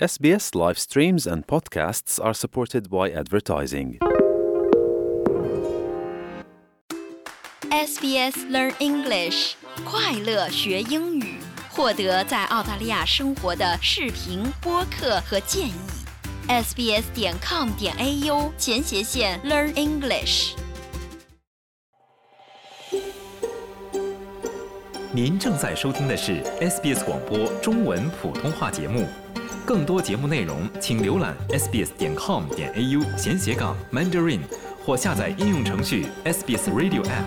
SBS live streams and podcasts are supported by advertising. SBS Learn English 快乐学英语，获得在澳大利亚生活的视频、播客和建议。sbs.com.au/Learn English。 您正在收听的是 SBS 广播中文普通话节目。更多节目内容，请浏览 sbs.com.au/Mandarin 或下载应用程序 SBS Radio App。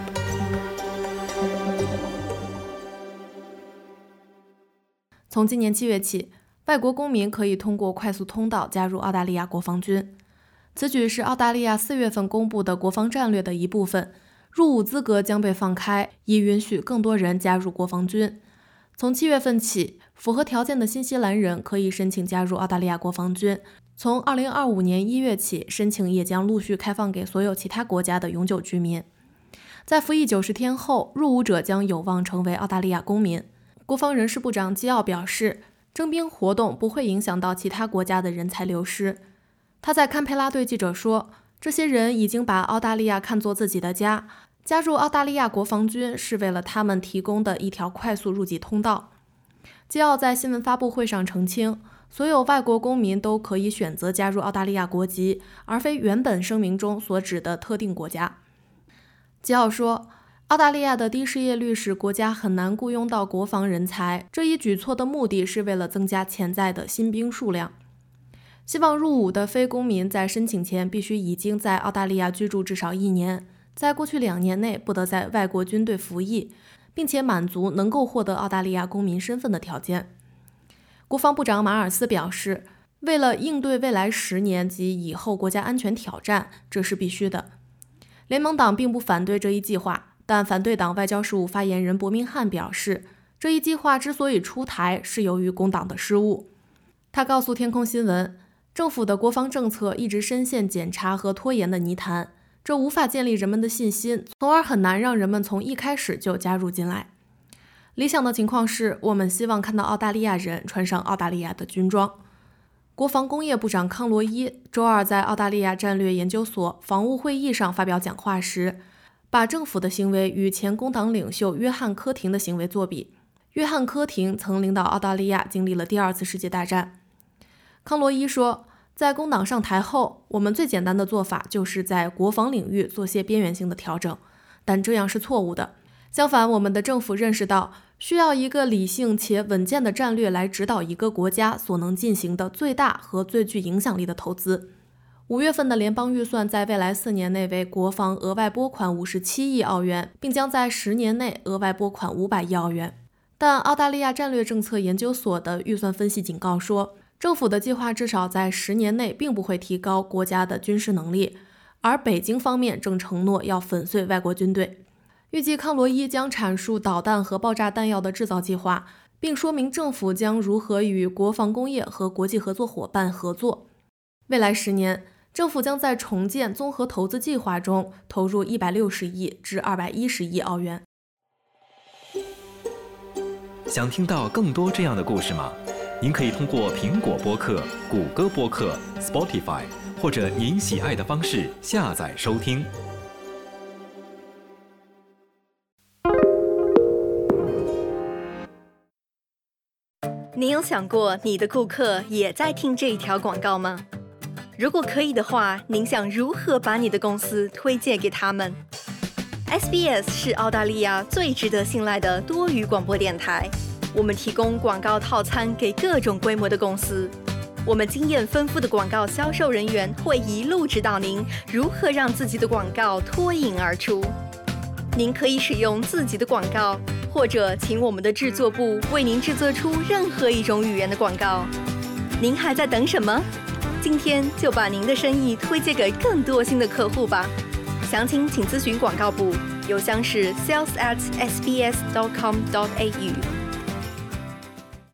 从今年7月起，外国公民可以通过快速通道加入澳大利亚国防军。此举是澳大利亚4月份公布的国防战略的一部分，入伍资格将被放开，以允许更多人加入国防军。从7月份起，符合条件的新西兰人可以申请加入澳大利亚国防军。从2025年1月起，申请也将陆续开放给所有其他国家的永久居民。在服役90天后，入伍者将有望成为澳大利亚公民。国防人事部长基奥表示，征兵活动不会影响到其他国家的人才流失。他在堪培拉对记者说，这些人已经把澳大利亚看作自己的家，加入澳大利亚国防军是为了他们提供的一条快速入籍通道。基奥在新闻发布会上澄清，所有外国公民都可以选择加入澳大利亚国籍，而非原本声明中所指的特定国家。基奥说，澳大利亚的低失业率使国家很难雇佣到国防人才，这一举措的目的是为了增加潜在的新兵数量。希望入伍的非公民在申请前必须已经在澳大利亚居住至少1年，在过去2年内不得在外国军队服役，并且满足能够获得澳大利亚公民身份的条件。国防部长马尔斯表示，为了应对未来10年及以后国家安全挑战，这是必须的。联盟党并不反对这一计划，但反对党外交事务发言人伯明翰表示，这一计划之所以出台，是由于工党的失误。他告诉天空新闻，政府的国防政策一直深陷检查和拖延的泥潭，这无法建立人们的信心，从而很难让人们从一开始就加入进来。理想的情况是，我们希望看到澳大利亚人穿上澳大利亚的军装。国防工业部长康罗伊周二在澳大利亚战略研究所防务会议上发表讲话时，把政府的行为与前工党领袖约翰·科廷的行为作比。约翰·科廷曾领导澳大利亚经历了第2次世界大战。康罗伊说，在工党上台后，我们最简单的做法就是在国防领域做些边缘性的调整，但这样是错误的。相反，我们的政府认识到，需要一个理性且稳健的战略来指导一个国家所能进行的最大和最具影响力的投资。5月份的联邦预算在未来4年内为国防额外拨款57亿澳元，并将在10年内额外拨款500亿澳元。但澳大利亚战略政策研究所的预算分析警告说，政府的计划至少在10年内并不会提高国家的军事能力，而北京方面正承诺要粉碎外国军队。预计康罗伊将阐述导弹和爆炸弹药的制造计划，并说明政府将如何与国防工业和国际合作伙伴合作。未来10年，政府将在重建综合投资计划中投入160亿至210亿澳元。 想听到更多这样的故事吗？您可以通过苹果播客、谷歌播客、Spotify 或者您喜爱的方式下载收听。 你有想过你的顾客也在听这一条广告吗？如果可以的话，您想如何把你的公司推荐给他们？ SBS 是澳大利亚最值得信赖的多语广播电台，我们提供广告套餐给各种规模的公司。我们经验丰富的广告销售人员会一路指导您如何让自己的广告脱颖而出。您可以使用自己的广告，或者请我们的制作部为您制作出任何一种语言的广告。您还在等什么？今天就把您的生意推荐给更多新的客户吧。详情请咨询广告部，邮箱是 sales@sbs.com.au。